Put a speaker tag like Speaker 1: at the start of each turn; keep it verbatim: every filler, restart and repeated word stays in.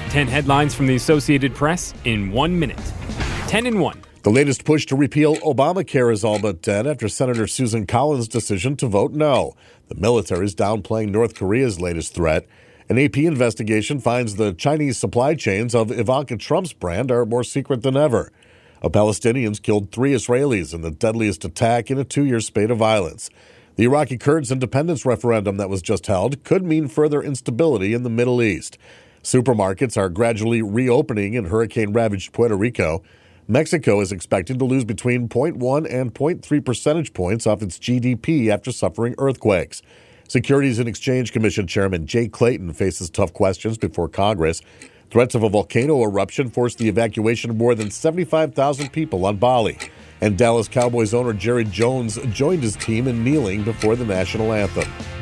Speaker 1: ten headlines from the Associated Press in one minute. ten in one.
Speaker 2: The latest push to repeal Obamacare is all but dead after Senator Susan Collins' decision to vote no. The military is downplaying North Korea's latest threat. An A P investigation finds the Chinese supply chains of Ivanka Trump's brand are more secret than ever. A Palestinians killed three Israelis in the deadliest attack in a two-year spate of violence. The Iraqi Kurds' independence referendum that was just held could mean further instability in the Middle East. Supermarkets are gradually reopening in hurricane-ravaged Puerto Rico. Mexico is expected to lose between zero point one and zero point three percentage points off its G D P after suffering earthquakes. Securities and Exchange Commission Chairman Jay Clayton faces tough questions before Congress. Threats of a volcano eruption forced the evacuation of more than seventy-five thousand people on Bali. And Dallas Cowboys owner Jerry Jones joined his team in kneeling before the national anthem.